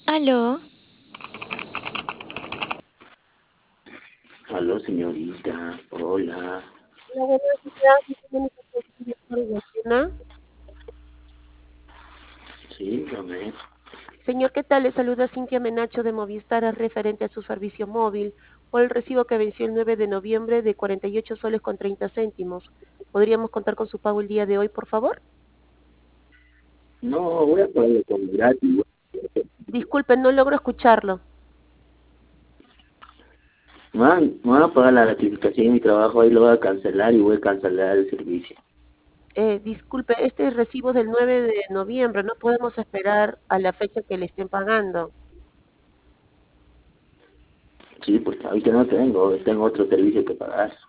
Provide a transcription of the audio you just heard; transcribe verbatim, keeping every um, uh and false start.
Aló, Aló, señorita. Hola. Hola, buenos días. Mi comunicación con Víctor Lucena. Sí, dígame. Señor, ¿qué tal? Le saluda Cintia Menacho de Movistar es referente a su servicio móvil por el recibo que venció el nueve de noviembre de cuarenta y ocho soles con treinta céntimos. ¿Podríamos contar con su pago el día de hoy, por favor? No, voy a pagarle con gratis. Disculpe, no logro escucharlo. Me van, me van a pagar la gratificación de mi trabajo, ahí lo voy a cancelar y voy a cancelar el servicio. Eh, disculpe, este es recibo del nueve de noviembre. No podemos esperar a la fecha que le estén pagando. Sí, porque ahorita no tengo, tengo otro servicio que pagar.